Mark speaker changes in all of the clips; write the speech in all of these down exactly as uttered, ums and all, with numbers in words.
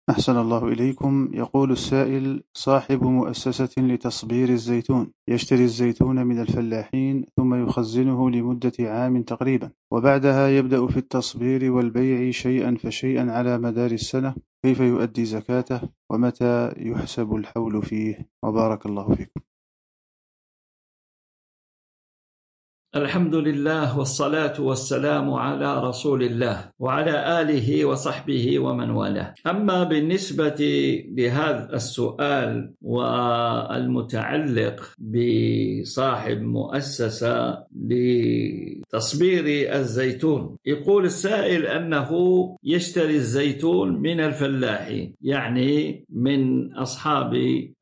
Speaker 1: أحسن الله إليكم. يقول السائل: صاحب مؤسسة لتصبير الزيتون يشتري الزيتون من الفلاحين ثم يخزنه لمدة عام تقريبا، وبعدها يبدأ في التصبير والبيع شيئا فشيئا على مدار السنة، كيف يؤدي زكاته ومتى يحسب الحول فيه؟ وبارك الله فيكم.
Speaker 2: الحمد لله والصلاة والسلام على رسول الله وعلى آله وصحبه ومن والاه. أما بالنسبة لهذا السؤال والمتعلق بصاحب مؤسسة لتصبير الزيتون، يقول السائل أنه يشتري الزيتون من الفلاحين، يعني من أصحاب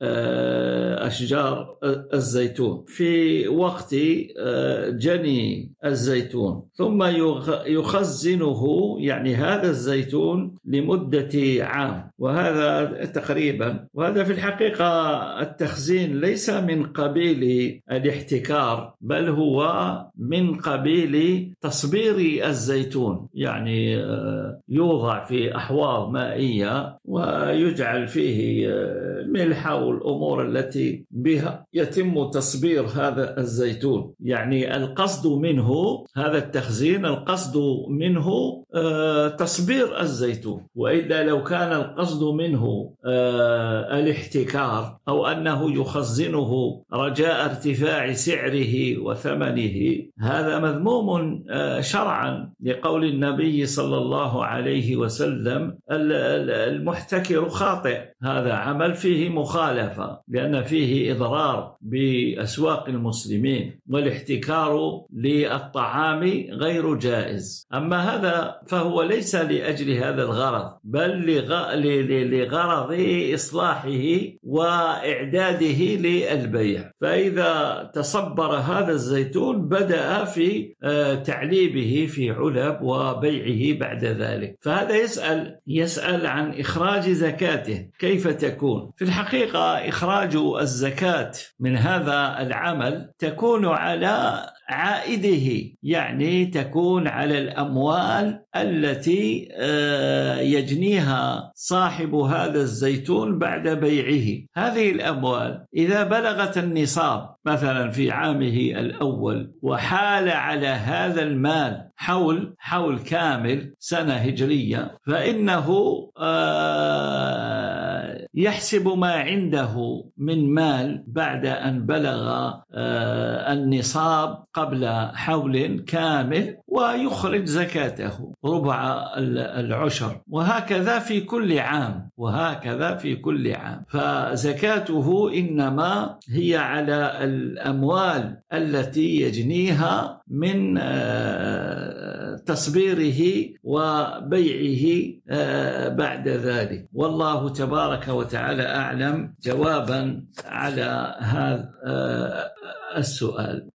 Speaker 2: أشجار الزيتون في وقت جني الزيتون، ثم يخزنه يعني هذا الزيتون لمدة عام، وهذا تقريبا وهذا في الحقيقة التخزين ليس من قبيل الاحتكار، بل هو من قبيل تصبير الزيتون، يعني يوضع في أحواض مائية ويجعل فيه الملح والأمور التي بها يتم تصبير هذا الزيتون. يعني القصد منه هذا التخزين، القصد منه آه تصبير الزيتون، وإلا لو كان القصد منه آه الاحتكار أو أنه يخزنه رجاء ارتفاع سعره وثمنه، هذا مذموم آه شرعا، لقول النبي صلى الله عليه وسلم: المحتكر خاطئ. هذا عمل فيه مخالفة، لأن فيه إضرار بأسواق المسلمين، والاحتكار للطعام غير جائز. أما هذا فهو ليس لأجل هذا الغرض، بل لغرض إصلاحه وإعداده للبيع. فإذا تصبر هذا الزيتون بدأ في تعليبه في علب وبيعه بعد ذلك، فهذا يسأل يسأل عن إخراج زكاته كيف تكون. في الحقيقة إخراج الزكاة من هذا العمل تكون على عائده، يعني تكون على الأموال التي يجنيها صاحب هذا الزيتون بعد بيعه. هذه الأموال إذا بلغت النصاب مثلا في عامه الأول وحال على هذا المال حول حول كامل سنة هجرية، فإنه يحسب ما عنده من مال بعد أن بلغ النصاب قبل حول كامل ويخرج زكاته ربع العشر، وهكذا في كل عام وهكذا في كل عام. فزكاته إنما هي على الأموال التي يجنيها من تصبيره وبيعه بعد ذلك. والله تبارك وتعالى أعلم جوابا على هذا السؤال.